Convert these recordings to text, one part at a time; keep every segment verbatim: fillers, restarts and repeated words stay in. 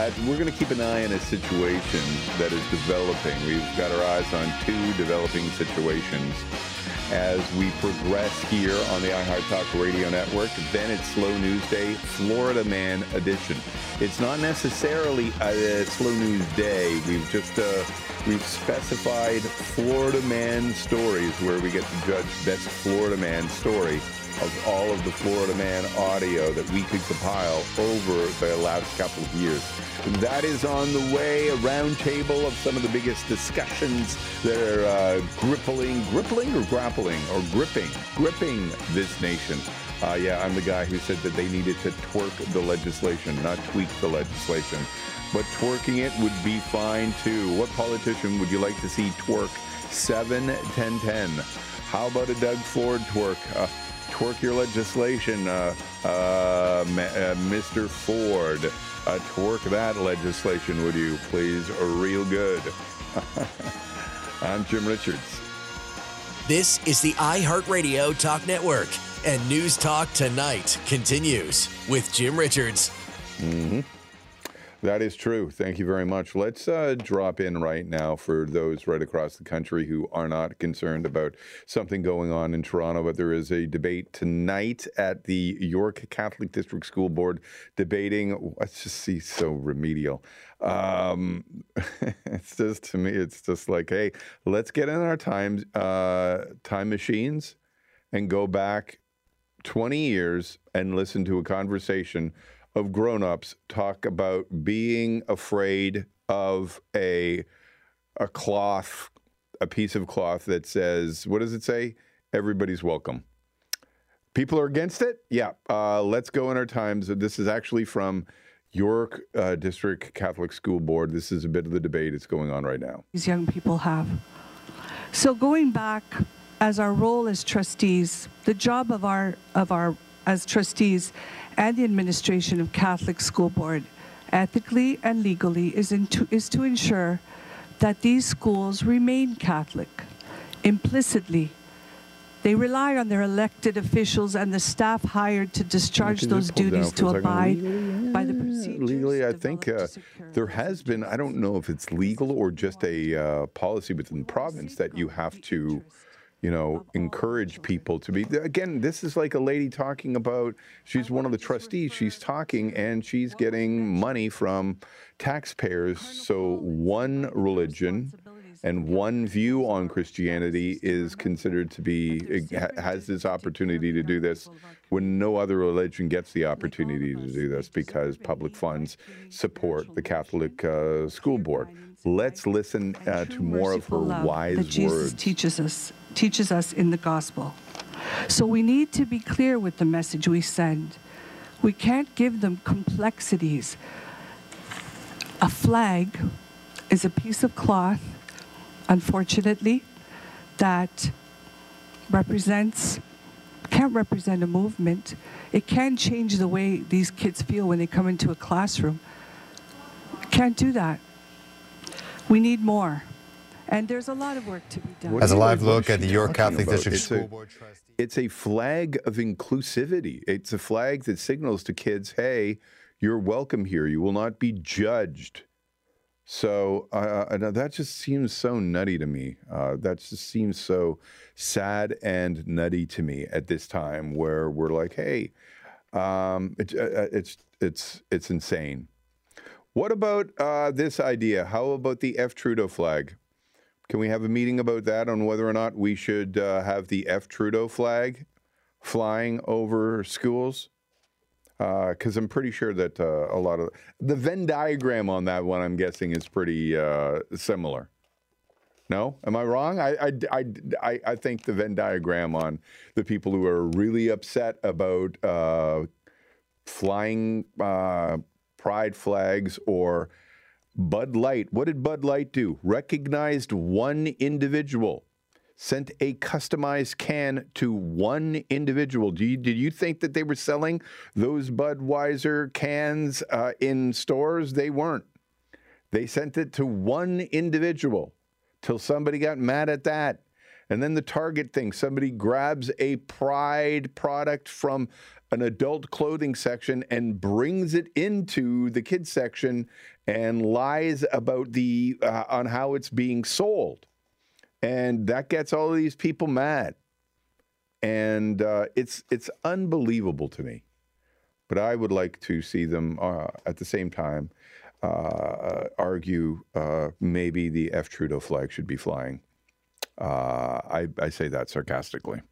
uh, we're going to keep an eye on a situation that is developing. We've got our eyes on two developing situations as we progress here on the iHeart Talk Radio Network. Then it's Slow News Day, Florida Man edition. It's not necessarily a Slow News Day. We've just uh, we've specified Florida Man stories where we get to judge best Florida Man story of all of the Florida Man audio that we could compile over the last couple of years. That is on the way, a roundtable of some of the biggest discussions that are uh, gripping, gripping or grappling or gripping, gripping this nation. Uh, yeah, I'm the guy who said that they needed to twerk the legislation, not tweak the legislation. But twerking it would be fine too. What politician would you like to see twerk? seven ten ten. How about a Doug Ford twerk? Uh, Twerk your legislation, uh, uh, uh, Mister Ford. Uh, twerk that legislation, would you, please? Real good. I'm Jim Richards. This is the iHeartRadio Talk Network, and News Talk Tonight continues with Jim Richards. Mm-hmm. That is true. Thank you very much. Let's uh, drop in right now for those right across the country who are not concerned about something going on in Toronto, but there is a debate tonight at the York Catholic District School Board debating, let's just see, so remedial. Um, it's just, to me, it's just like, hey, let's get in our time, uh, time machines and go back twenty years and listen to a conversation of grown-ups talk about being afraid of a a cloth, a piece of cloth that says, what does it say? Everybody's welcome. People are against it? Yeah. Uh, let's go in our times. This is actually from York uh, District Catholic School Board. This is a bit of the debate that's going on right now. These young people have. So going back as our role as trustees, the job of our of our as trustees and the administration of Catholic School Board, ethically and legally, is, in to, is to ensure that these schools remain Catholic. Implicitly, they rely on their elected officials and the staff hired to discharge those duties to abide legally, by the procedures. Legally, I think uh, there has been, I don't know if it's legal or just a uh, policy within the province that you have to, you know, encourage people to be, again, this is like a lady talking about, she's one of the trustees, she's talking and she's getting money from taxpayers. So one religion and one view on Christianity is considered to be, has this opportunity to do this when no other religion gets the opportunity to do this because public funds support the Catholic uh, School Board. Let's listen uh, to more of her wise that Jesus words. teaches us, teaches us in the gospel. So we need to be clear with the message we send. We can't give them complexities. A flag is a piece of cloth, unfortunately, that represents, can't represent a movement. It can change the way these kids feel when they come into a classroom. Can't do that. We need more. And there's a lot of work to be done. As a live look at the York Catholic District it's School a, Board trustee. It's a flag of inclusivity. It's a flag that signals to kids, hey, you're welcome here. You will not be judged. So uh, that just seems so nutty to me. Uh, that just seems so sad and nutty to me at this time where we're like, hey, um, it, uh, it's, it's, it's insane. What about uh, this idea? How about the F. Trudeau flag? Can we have a meeting about that on whether or not we should uh, have the F. Trudeau flag flying over schools? Because uh, I'm pretty sure that uh, a lot of the Venn diagram on that one, I'm guessing, is pretty uh, similar. No? Am I wrong? I, I, I, I, I think the Venn diagram on the people who are really upset about uh, flying uh, pride flags or Bud Light. What did Bud Light do? Recognized one individual, sent a customized can to one individual. Do you, did you think that they were selling those Budweiser cans uh, in stores? They weren't. They sent it to one individual till somebody got mad at that. And then the Target thing, somebody grabs a Pride product from an adult clothing section and brings it into the kids section and lies about the uh, on how it's being sold. And that gets all of these people mad. And uh, it's it's unbelievable to me. But I would like to see them uh, at the same time uh, argue uh, maybe the F. Trudeau flag should be flying. Uh, I, I say that sarcastically.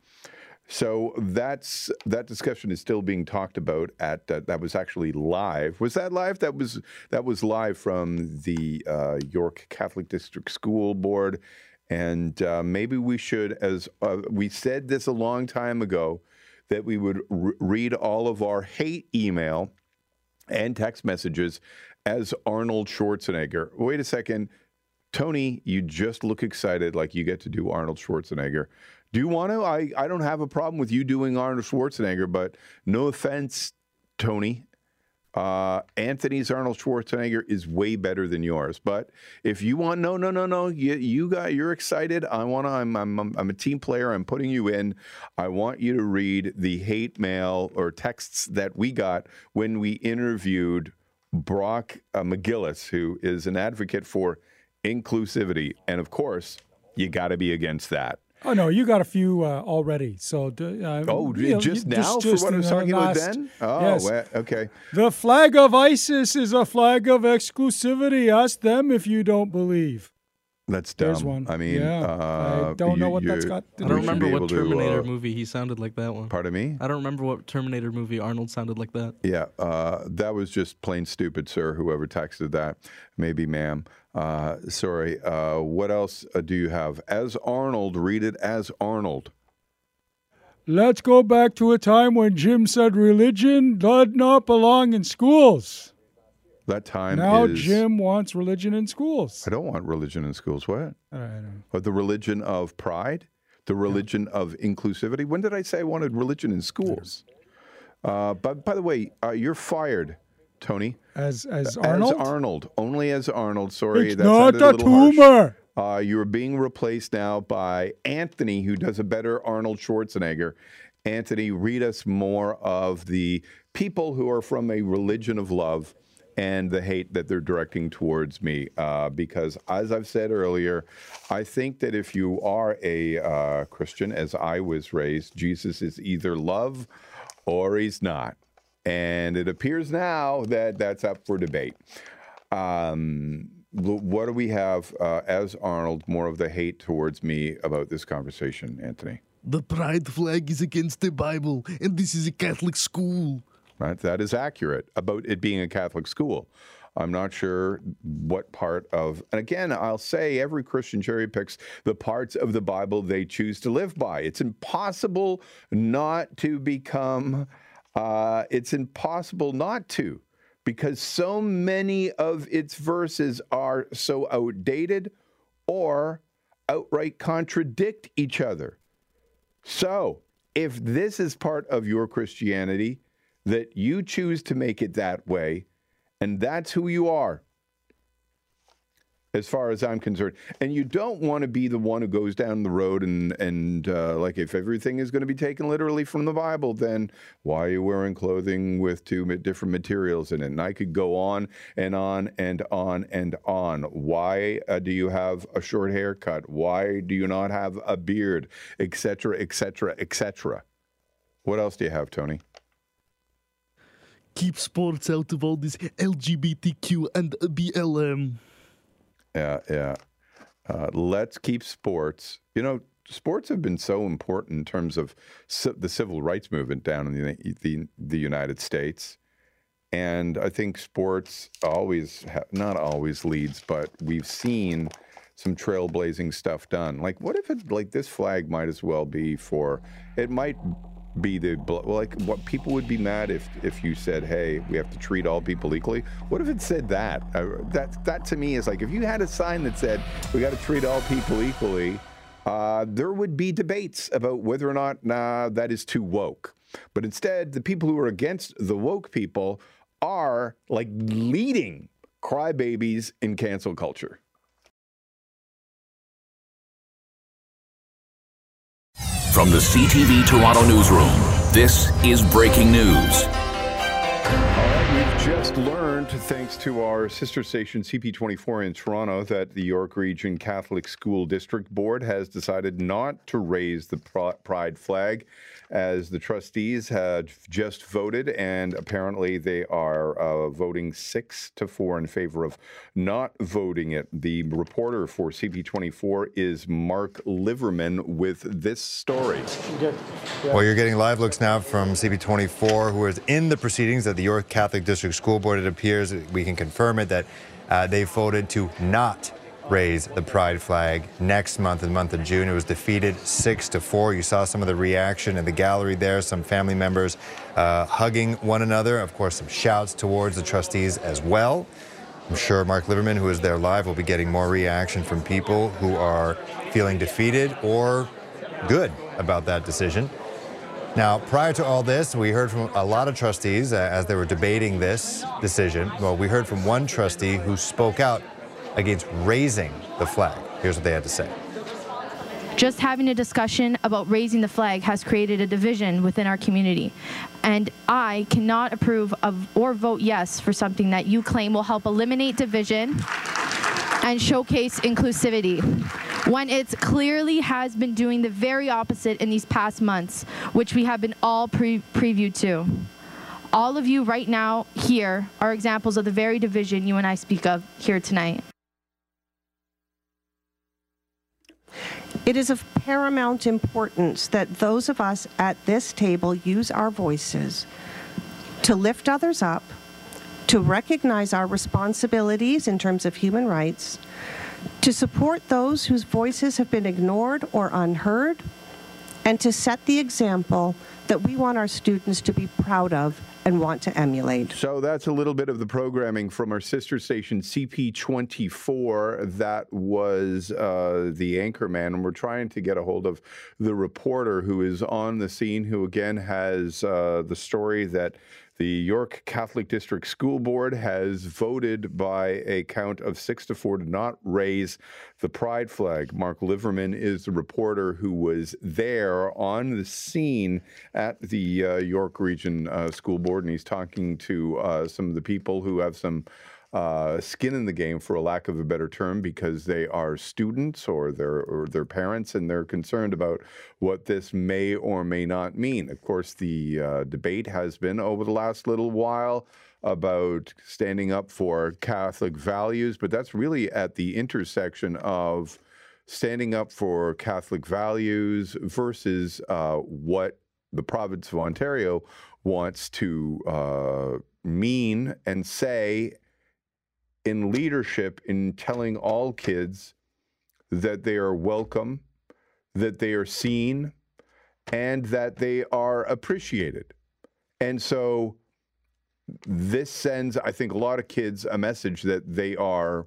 So that's that discussion is still being talked about. At uh, that was actually live. Was that live? That was that was live from the uh, York Catholic District School Board. And uh, maybe we should, as uh, we said this a long time ago, that we would re- read all of our hate email and text messages as Arnold Schwarzenegger. Wait a second. Tony, you just look excited like you get to do Arnold Schwarzenegger. Do you want to? I, I don't have a problem with you doing Arnold Schwarzenegger, but no offense, Tony. Uh, Anthony's Arnold Schwarzenegger is way better than yours. But if you want, no, no, no, no, you, you got, you're excited. I want to, I'm, I'm, I'm a team player. I'm putting you in. I want you to read the hate mail or texts that we got when we interviewed Brock uh, McGillis, who is an advocate for inclusivity. And of course, you got to be against that. Oh, no, you got a few uh, already. So, uh, oh, you know, just you, now just, for just what I was talking last, about then? Oh, yes. well, okay. The flag of ISIS is a flag of exclusivity. Ask them if you don't believe. That's dumb. There's one. I mean, yeah. uh, I don't know you, what you, that's got to do. I don't remember what Terminator to, uh, movie he sounded like that one. Pardon me? I don't remember what Terminator movie Arnold sounded like that. Yeah, uh, that was just plain stupid, sir, whoever texted that. Maybe ma'am. Uh, sorry. Uh, what else uh, do you have? As Arnold, read it as Arnold. Let's go back to a time when Jim said religion did not belong in schools. That time now is... Jim wants religion in schools. I don't want religion in schools. What? I don't. Or the religion of pride? The religion yeah. of inclusivity? When did I say I wanted religion in schools? Uh, but by the way, uh, you're fired, Tony. As as Arnold? As Arnold. Only as Arnold. Sorry. It's that not a, a tumor. Uh, you are being replaced now by Anthony, who does a better Arnold Schwarzenegger. Anthony, read us more of the people who are from a religion of love and the hate that they're directing towards me. Uh, because as I've said earlier, I think that if you are a uh, Christian, as I was raised, Jesus is either love or he's not. And it appears now that that's up for debate. Um, what do we have uh, as Arnold, more of the hate towards me about this conversation, Anthony? The pride flag is against the Bible, and this is a Catholic school. Right, that is accurate about it being a Catholic school. I'm not sure what part of, and again, I'll say every Christian cherry picks the parts of the Bible they choose to live by. It's impossible not to become, uh, it's impossible not to, because so many of its verses are so outdated or outright contradict each other. So if this is part of your Christianity, that you choose to make it that way, and that's who you are, as far as I'm concerned. And you don't want to be the one who goes down the road and, and uh, like, if everything is going to be taken literally from the Bible, then why are you wearing clothing with two different materials in it? And I could go on and on and on and on. Why uh, do you have a short haircut? Why do you not have a beard? Et cetera, et cetera, et cetera. What else do you have, Tony? Keep sports out of all this L G B T Q and B L M. Yeah, yeah. Uh, let's keep sports. You know, sports have been so important in terms of ci- the civil rights movement down in the, the the United States. And I think sports always, ha- not always leads, but we've seen some trailblazing stuff done. Like, what if it, like, this flag might as well be for, it might be the, like, what people would be mad if if you said, hey, we have to treat all people equally. What if it said that? Uh, that that to me is like, if you had a sign that said we got to treat all people equally, uh, there would be debates about whether or not nah, that is too woke. But instead, the people who are against the woke people are like leading crybabies in cancel culture. From the C T V Toronto newsroom, This is breaking news. We've just learned, thanks to our sister station C P twenty-four in Toronto, that the York Region Catholic School District Board has decided not to raise the pride flag, as the trustees had just voted, and apparently they are uh, voting six to four in favor of not voting it. The reporter for C P twenty-four is Mark Liverman with this story. Well, you're getting live looks now from C P twenty-four, who is in the proceedings at the York Catholic District School Board. It appears we can confirm it that uh, they voted to not raise the pride flag next month, in the month of June. It was defeated six to four. You saw some of the reaction in the gallery there, some family members uh, hugging one another. Of course, some shouts towards the trustees as well. I'm sure Mark Liverman, who is there live, will be getting more reaction from people who are feeling defeated or good about that decision. Now, prior to all this, we heard from a lot of trustees uh, as they were debating this decision. Well, we heard from one trustee who spoke out against raising the flag. Here's what they had to say. Just having a discussion about raising the flag has created a division within our community. And I cannot approve of or vote yes for something that you claim will help eliminate division and showcase inclusivity, when it clearly has been doing the very opposite in these past months, which we have been all pre previewed to. All of you right now here are examples of the very division you and I speak of here tonight. It is of paramount importance that those of us at this table use our voices to lift others up, to recognize our responsibilities in terms of human rights, to support those whose voices have been ignored or unheard, and to set the example that we want our students to be proud of and want to emulate. So that's a little bit of the programming from our sister station, C P twenty-four. That was uh, the anchorman, and we're trying to get a hold of the reporter who is on the scene, who again has uh, the story that the York Catholic District School Board has voted by a count of six to four to not raise the pride flag. Mark Liverman is the reporter who was there on the scene at the uh, York Region uh, School Board, and he's talking to uh, some of the people who have some uh, skin in the game, for a lack of a better term, because they are students or their or their parents, and they're concerned about what this may or may not mean. Of course, the uh, debate has been over the last little while about standing up for Catholic values, but that's really at the intersection of standing up for Catholic values versus uh, what the province of Ontario wants to uh, mean and say in leadership, in telling all kids that they are welcome, that they are seen, and that they are appreciated. And so this sends, I think, a lot of kids a message that they are,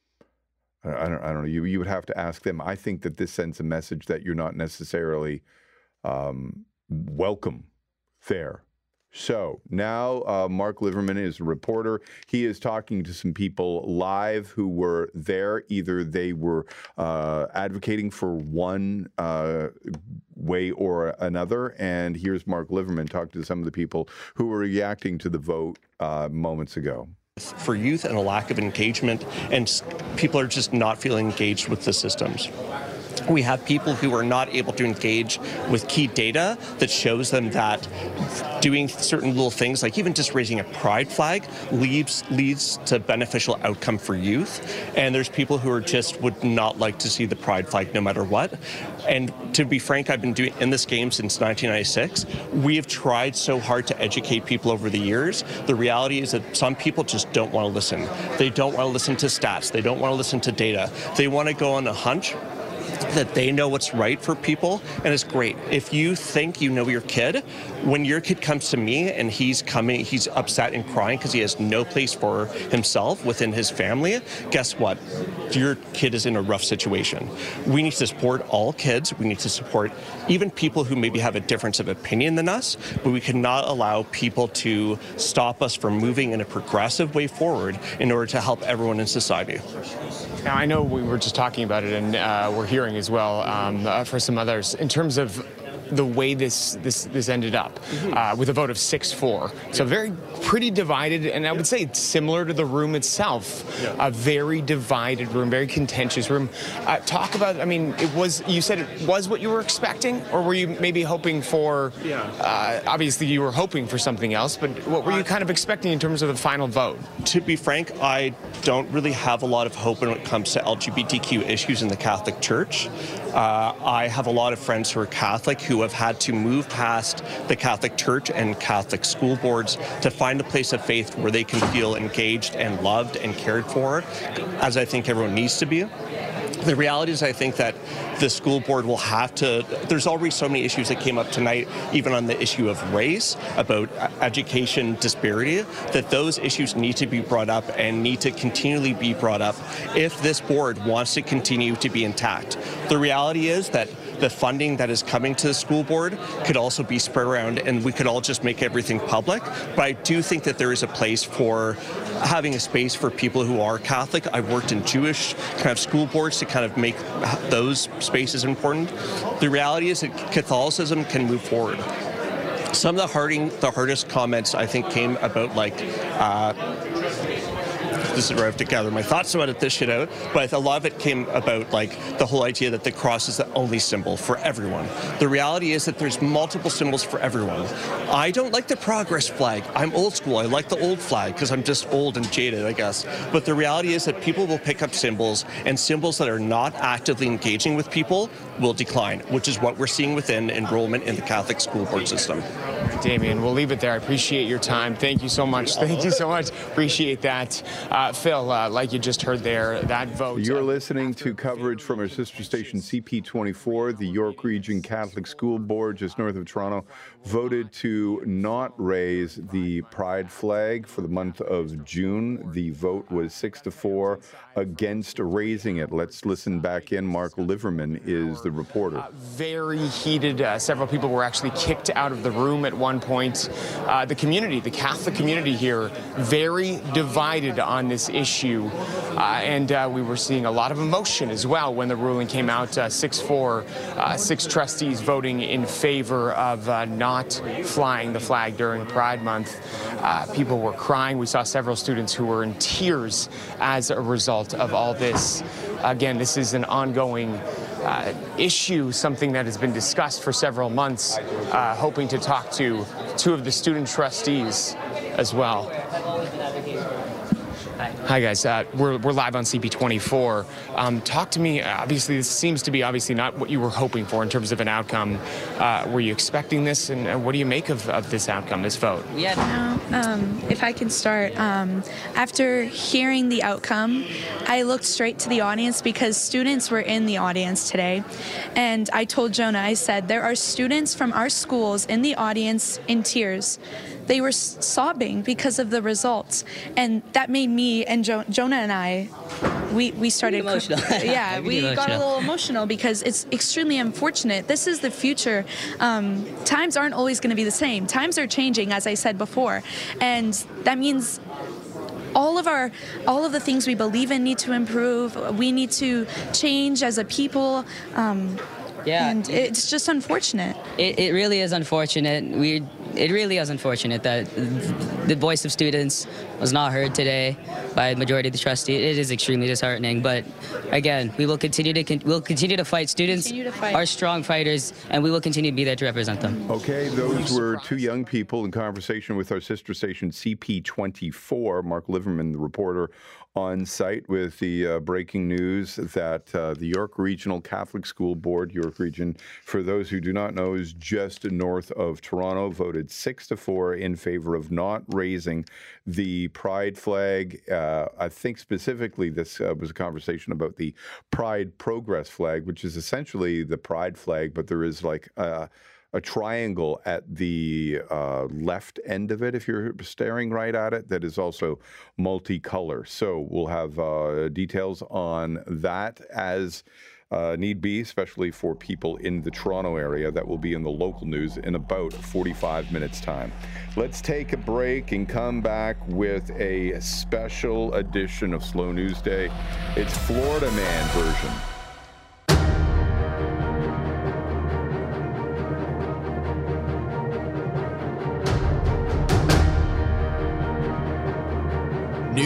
I don't, I don't know, you, you would have to ask them. I think that this sends a message that you're not necessarily um, welcome there. So now uh, Mark Liverman is a reporter. He is talking to some people live who were there. Either they were uh, advocating for one uh, way or another. And here's Mark Liverman talking to some of the people who were reacting to the vote uh, moments ago. For youth and a lack of engagement, and people are just not feeling engaged with the systems. We have people who are not able to engage with key data that shows them that doing certain little things, like even just raising a pride flag, leads leads to beneficial outcome for youth. And there's people who are just would not like to see the pride flag no matter what. And to be frank, I've been doing in this game since nineteen ninety-six. We have tried so hard to educate people over the years. The reality is that some people just don't want to listen. They don't want to listen to stats. They don't want to listen to data. They want to go on a hunch that they know what's right for people, and it's great. If you think you know your kid, when your kid comes to me and he's coming, he's upset and crying because he has no place for himself within his family, guess what? Your kid is in a rough situation. We need to support all kids. We need to support even people who maybe have a difference of opinion than us, but we cannot allow people to stop us from moving in a progressive way forward in order to help everyone in society. Now, I know we were just talking about it, and uh, we're hearing as well um, uh, for some others. In terms of the way this this this ended up uh, with a vote of six four. So very pretty divided, and I would say it's similar to the room itself. A very divided room, very contentious room. Uh, talk about, I mean, it was, you said it was what you were expecting, or were you maybe hoping for, uh, obviously you were hoping for something else, but what were you kind of expecting in terms of the final vote? To be frank, I don't really have a lot of hope when it comes to L G B T Q issues in the Catholic Church. Uh, I have a lot of friends who are Catholic who have had to move past the Catholic Church and Catholic school boards to find a place of faith where they can feel engaged and loved and cared for, as I think everyone needs to be. The reality is I think that the school board will have to, there's already so many issues that came up tonight, even on the issue of race, about education disparity, that those issues need to be brought up and need to continually be brought up if this board wants to continue to be intact. The reality is that the funding that is coming to the school board could also be spread around and we could all just make everything public. But I do think that there is a place for having a space for people who are Catholic. I've worked in Jewish kind of school boards to kind of make those spaces important. The reality is that Catholicism can move forward. Some of the, harding, the hardest comments I think came about like, uh, this is where I have to gather my thoughts about it, this shit out, but a lot of it came about like the whole idea that the cross is the only symbol for everyone. The reality is that there's multiple symbols for everyone. I don't like the progress flag. I'm old school. I like the old flag because I'm just old and jaded, I guess. But the reality is that people will pick up symbols, and symbols that are not actively engaging with people will decline, which is what we're seeing within enrollment in the Catholic school board system. Damien, we'll leave it there. I appreciate your time. Thank you so much. Thank you so much. Appreciate that. Uh, Phil, uh, like you just heard there, that vote. You're listening to coverage from our sister station C P twenty-four. The York Region Catholic School Board, just north of Toronto, voted to not raise the pride flag for the month of June. The vote was six to four against raising it. Let's listen back in. Mark Liverman is the reporter. Uh, very heated. Uh, several people were actually kicked out of the room at one point. Uh, the community, the Catholic community here, very divided on this issue. Uh, and uh, we were seeing a lot of emotion as well when the ruling came out, uh, six four, uh, six trustees voting in favor of uh, not flying the flag during Pride Month. Uh, people were crying. We saw several students who were in tears as a result of all this. Again, this is an ongoing uh, issue, something that has been discussed for several months, uh, hoping to talk to two of the student trustees as well. Hi guys, uh, we're, we're live on C P twenty-four. Um, talk to me, obviously this seems to be obviously not what you were hoping for in terms of an outcome. Uh, were you expecting this, and, and what do you make of, of this outcome, this vote? Yeah, no, um, if I can start, um, after hearing the outcome, I looked straight to the audience because students were in the audience today. And I told Jonah, I said, there are students from our schools in the audience in tears. They were sobbing because of the results. And that made me and jo Jonah and I, we, we started emotional. Yeah, we emotional. got a little emotional because it's extremely unfortunate. This is the future. Um, times aren't always going to be the same. Times are changing, as I said before. And that means all of our, all of the things we believe in need to improve. We need to change as a people. Um, Yeah, and it's just unfortunate. It, it really is unfortunate. We, it really is unfortunate that the voice of students was not heard today by the majority of the trustees. It is extremely disheartening. But again, we will continue to con we'll continue to fight. Students to fight. are strong fighters, and we will continue to be there to represent them. Okay, those were two young people in conversation with our sister station C P twenty-four. Mark Liverman, the reporter, on site with the uh, breaking news that uh, the York Regional Catholic School Board, York Region, for those who do not know, is just north of Toronto, voted six to four in favor of not raising the pride flag. Uh, I think specifically this uh, was a conversation about the Pride Progress flag, which is essentially the pride flag, but there is like uh, a triangle at the uh, left end of it, if you're staring right at it, that is also multicolor. So we'll have uh, details on that as uh, need be, especially for people in the Toronto area. That will be in the local news in about forty-five minutes time. Let's take a break and come back with a special edition of Slow News Day. It's Florida Man version.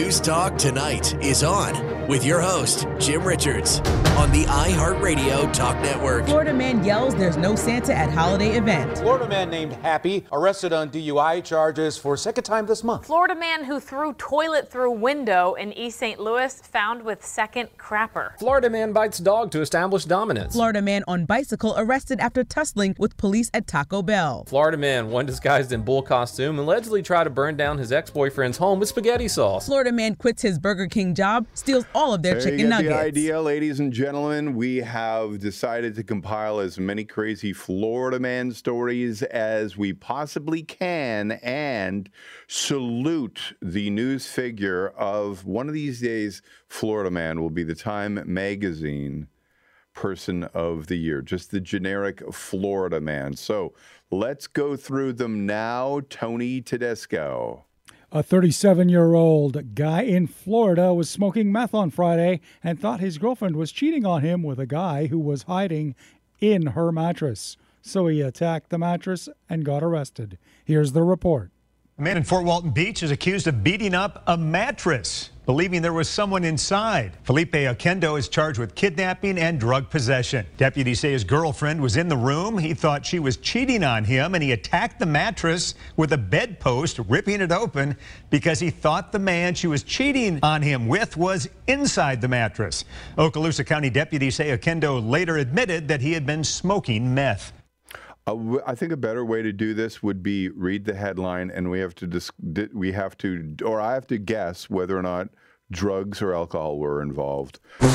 News Talk Tonight is on with your host, Jim Richards, on the iHeartRadio Talk Network. Florida man yells there's no Santa at holiday event. Florida man named Happy arrested on D U I charges for a second time this month. Florida man who threw toilet through window in East Saint Louis found with second crapper. Florida man bites dog to establish dominance. Florida man on bicycle arrested after tussling with police at Taco Bell. Florida man, one disguised in bull costume, allegedly tried to burn down his ex-boyfriend's home with spaghetti sauce. Florida man quits his Burger King job, steals all of their there chicken you get nuggets. The idea, ladies and gentlemen. We have decided to compile as many crazy Florida man stories as we possibly can and salute the news figure of one of these days. Florida man will be the Time Magazine Person of the Year, just the generic Florida man. So let's go through them now. Tony Tedesco. A thirty-seven-year-old guy in Florida was smoking meth on Friday and thought his girlfriend was cheating on him with a guy who was hiding in her mattress. So he attacked the mattress and got arrested. Here's the report. A man in Fort Walton Beach is accused of beating up a mattress, believing there was someone inside. Felipe Oquendo is charged with kidnapping and drug possession. Deputies say his girlfriend was in the room. He thought she was cheating on him, and he attacked the mattress with a bedpost, ripping it open because he thought the man she was cheating on him with was inside the mattress. Okaloosa County deputies say Oquendo later admitted that he had been smoking meth. Uh, I think a better way to do this would be read the headline, and we have to dis- we have to, or I have to guess whether or not drugs or alcohol were involved.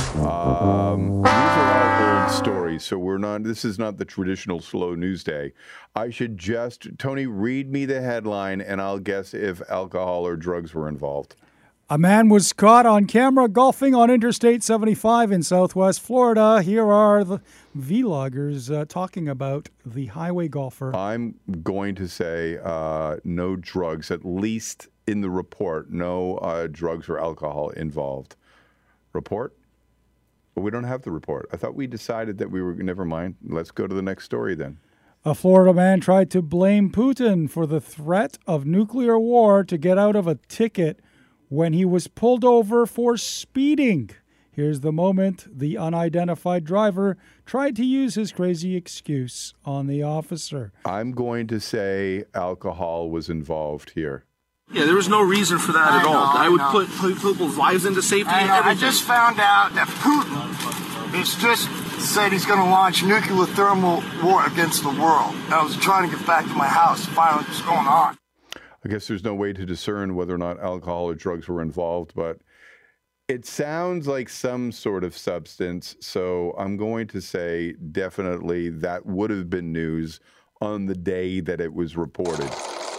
Um, these are all old stories, so we're not. This is not the traditional slow news day. I should just, Tony, read me the headline, and I'll guess if alcohol or drugs were involved. A man was caught on camera golfing on Interstate seventy-five in Southwest Florida. Here are the vloggers uh, talking about the highway golfer. I'm going to say uh, no drugs, at least in the report. No uh, drugs or alcohol involved. Report? But we don't have the report. I thought we decided that we were, never mind. Let's go to the next story then. A Florida man tried to blame Putin for the threat of nuclear war to get out of a ticket when he was pulled over for speeding. Here's the moment the unidentified driver tried to use his crazy excuse on the officer. I'm going to say alcohol was involved here. Yeah, there was no reason for that I at know, all. I, I would know. put, put people's lives into safety I, and know, I everything. just found out that Putin has just said he's going to launch nuclear thermal war against the world. And I was trying to get back to my house to find out what's going on. I guess there's no way to discern whether or not alcohol or drugs were involved, but it sounds like some sort of substance. So I'm going to say definitely that would have been news on the day that it was reported.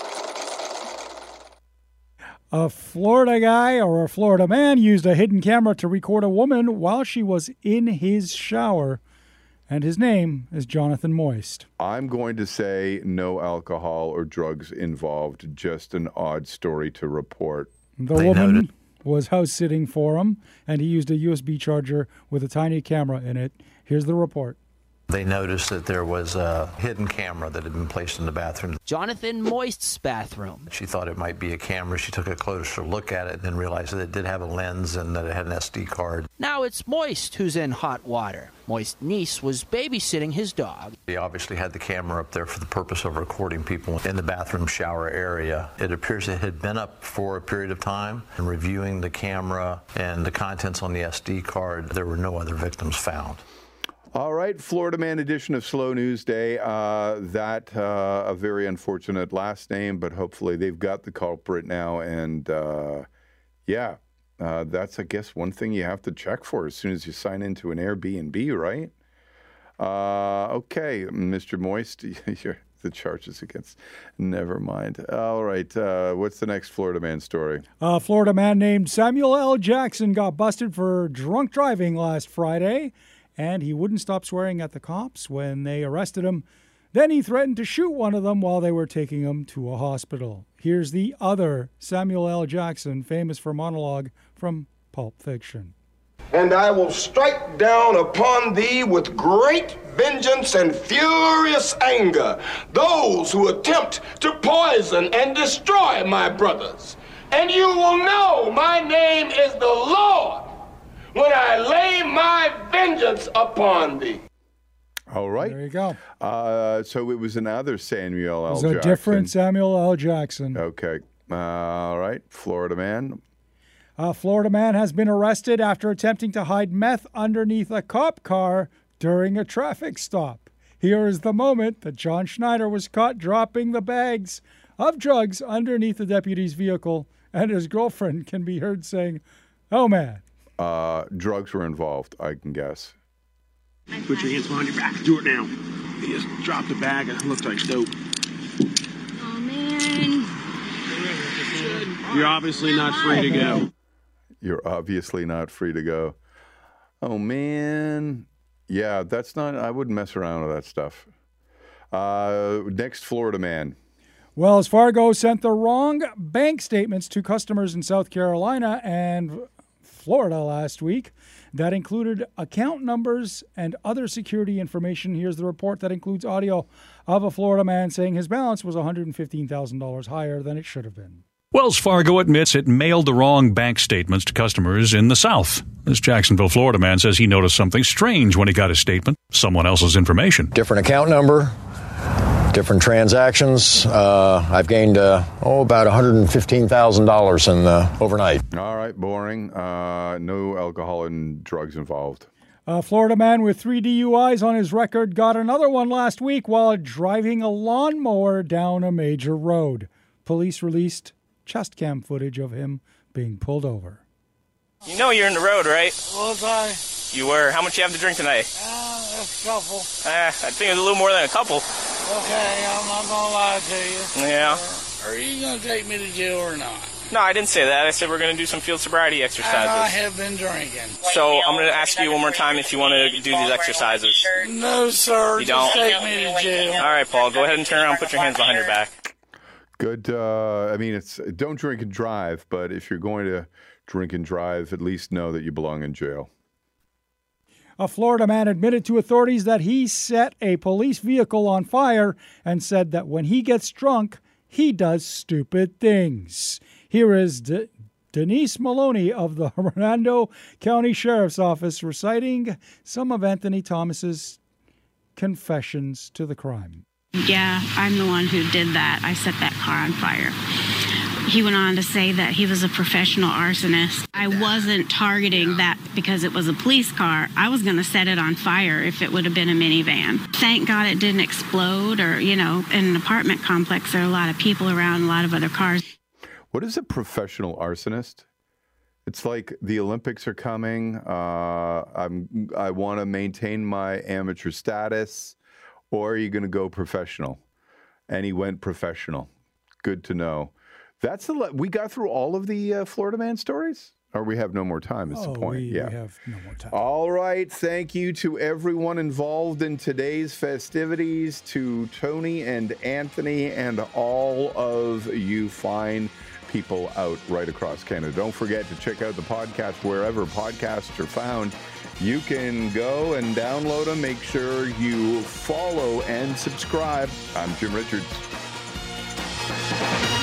A Florida guy or a Florida man used a hidden camera to record a woman while she was in his shower. And his name is Jonathan Moist. I'm going to say no alcohol or drugs involved, just an odd story to report. The they woman noted. was house sitting for him, and he used a U S B charger with a tiny camera in it. Here's the report. They noticed that there was a hidden camera that had been placed in the bathroom. Jonathan Moist's bathroom. She thought it might be a camera. She took a closer look at it and then realized that it did have a lens and that it had an S D card. Now it's Moist who's in hot water. Moist's niece was babysitting his dog. He obviously had the camera up there for the purpose of recording people in the bathroom shower area. It appears it had been up for a period of time. And reviewing the camera and the contents on the S D card, there were no other victims found. All right, Florida Man edition of Slow News Day. Uh, that, uh, a very unfortunate last name, but hopefully they've got the culprit now. And, uh, yeah, uh, that's, I guess, one thing you have to check for as soon as you sign into an Airbnb, right? Uh, okay, Mister Moist, you're the charges against. Never mind. All right, uh, what's the next Florida Man story? A Florida man named Samuel L. Jackson got busted for drunk driving last Friday. And he wouldn't stop swearing at the cops when they arrested him. Then he threatened to shoot one of them while they were taking him to a hospital. Here's the other Samuel L. Jackson, famous for monologue from Pulp Fiction. And I will strike down upon thee with great vengeance and furious anger those who attempt to poison and destroy my brothers. And you will know my name is the Lord when I lay my vengeance upon thee. All right. There you go. Uh, so it was another Samuel L. It was Jackson. a different Samuel L. Jackson. Okay. Uh, all right. Florida man. A Florida man has been arrested after attempting to hide meth underneath a cop car during a traffic stop. Here is the moment that John Schneider was caught dropping the bags of drugs underneath the deputy's vehicle, and his girlfriend can be heard saying, "Oh, man." Uh, drugs were involved, I can guess. Put your hands behind your back. Do it now. He just dropped a bag. It looked like dope. Oh, man. You're obviously not free to go. You're obviously not free to go. Oh, man. Yeah, that's not, I wouldn't mess around with that stuff. Uh, next Florida man. Wells Fargo sent the wrong bank statements to customers in South Carolina and Florida last week. That included account numbers and other security information. Here's the report that includes audio of a Florida man saying his balance was one hundred fifteen thousand dollars higher than it should have been. Wells Fargo admits it mailed the wrong bank statements to customers in the South. This Jacksonville, Florida man says he noticed something strange when he got his statement, someone else's information. Different account number, different transactions. Uh, I've gained, uh, oh, about one hundred fifteen thousand dollars in uh, overnight. All right, boring. Uh, no alcohol and drugs involved. A Florida man with three D U Is on his record got another one last week while driving a lawnmower down a major road. Police released chest cam footage of him being pulled over. You know you're in the road, right? Was I? You were. How much you have to drink tonight? Uh, a couple. Uh, I think it was a little more than a couple. Okay, I'm not gonna lie to you. Yeah. Are you gonna take me to jail or not? No, I didn't say that. I said we're going to do some field sobriety exercises. I have been drinking. So I'm going to ask you one more time if you want to do these exercises. No, sir. You Just don't? take me to jail. All right, Paul. Go ahead and turn around and put your hands behind your back. Good. Uh, I mean, it's don't drink and drive, but if you're going to drink and drive, at least know that you belong in jail. A Florida man admitted to authorities that he set a police vehicle on fire and said that when he gets drunk, he does stupid things. Here is De- Denise Maloney of the Hernando County Sheriff's Office reciting some of Anthony Thomas's confessions to the crime. Yeah, I'm the one who did that. I set that car on fire. He went on to say that he was a professional arsonist. I wasn't targeting that because it was a police car. I was going to set it on fire if it would have been a minivan. Thank God it didn't explode, or, you know, in an apartment complex, there are a lot of people around, a lot of other cars. What is a professional arsonist? It's like the Olympics are coming. Uh, I'm, I want to maintain my amateur status, or are you going to go professional? And he went professional. Good to know. That's the le- we got through all of the uh, Florida man stories, or we have no more time. Is oh, the point? We, yeah, we have no more time. All right. Thank you to everyone involved in today's festivities, to Tony and Anthony, and all of you fine people out right across Canada. Don't forget to check out the podcast wherever podcasts are found. You can go and download them. Make sure you follow and subscribe. I'm Jim Richards.